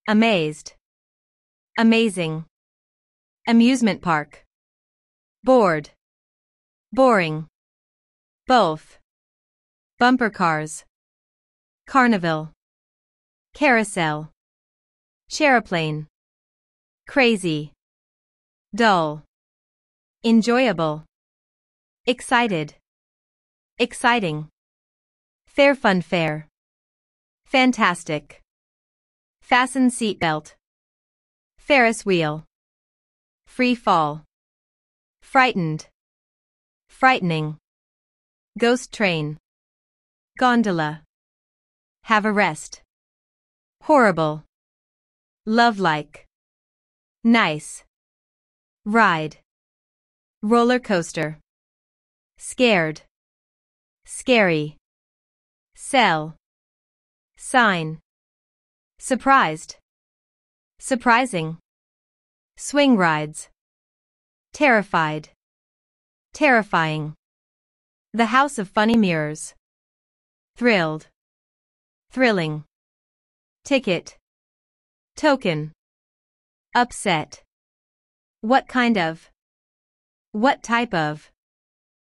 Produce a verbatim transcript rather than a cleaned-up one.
Amazed. Amazing. Amusement park. Bored. Boring. Both. Bumper cars. Carnival. Carousel. Chairplane. Crazy. Dull. Enjoyable. Excited. Exciting. Fair fun fair. Fantastic. Fasten seatbelt. Ferris wheel. Free fall. Frightened. Frightening. Ghost train. Gondola. Have a rest. Horrible. Love-like. Nice. Ride. Roller coaster. Scared. Scary. Sell. Sign. Surprised. Surprising. Swing rides. Terrified. Terrifying. The House of Funny Mirrors. Thrilled. Thrilling. Ticket. Token. Upset. What kind of? What type of?